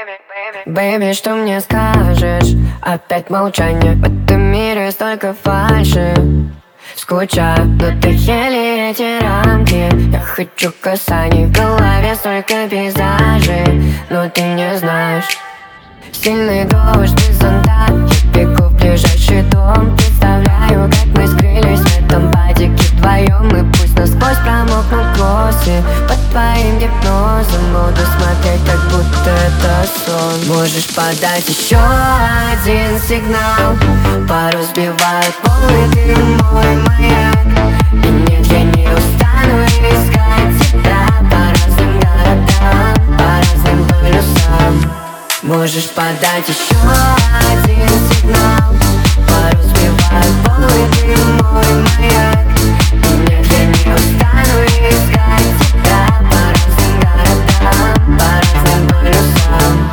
Бэйби, что мне скажешь? Опять молчание. В этом мире столько фальши. Скучаю, но ты еле эти рамки. Я хочу касаний, в голове столько пейзажей. Но ты не знаешь. Сильный дождь без зонта. Я бегу в ближайший дом. Представляю, как мы скрылись в этом падике вдвоем. И пусть насквозь промокнут кроссы под твоим гипнозом. Буду смотреть, как будто это сон. Можешь подать еще один сигнал. Пару сбивают волны, ты мой маяк. И нет, я не устану искать тебя по разным городам, по разным полюсам. Можешь подать еще один сигнал. Пару сбивают волны, ты мой маяк. И нет, я не устану искать тебя по разным городам, по разным полюсам.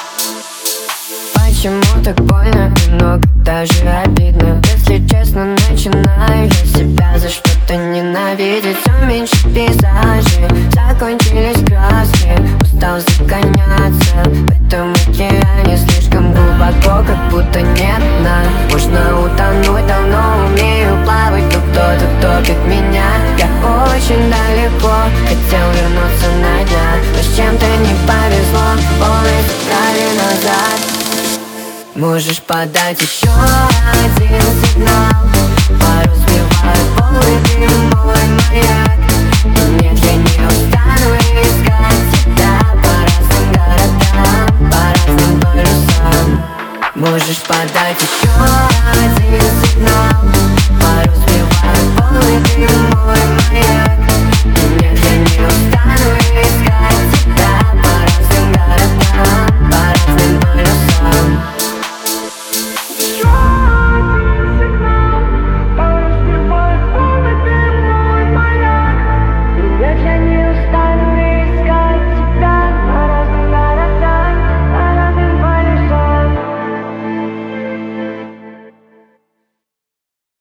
Почему так больно, немного даже обидно? Если честно, начинаю я себя за что-то ненавидеть. Все меньше пейзажей, закончились краски. Устал загоняться в этом океане слишком глубоко, как будто нет дна. Можно утонуть, давно умею плавать, но кто-то топит меня. Я очень далеко, хотел вернуться на днях, но с чем-то не повезло, волны забрали назад. Можешь подать еще один сигнал. Пару сбивают волны, ты мой маяк. И нет, я не устану искать тебя по разным городам, по разным полюсам. Можешь подать еще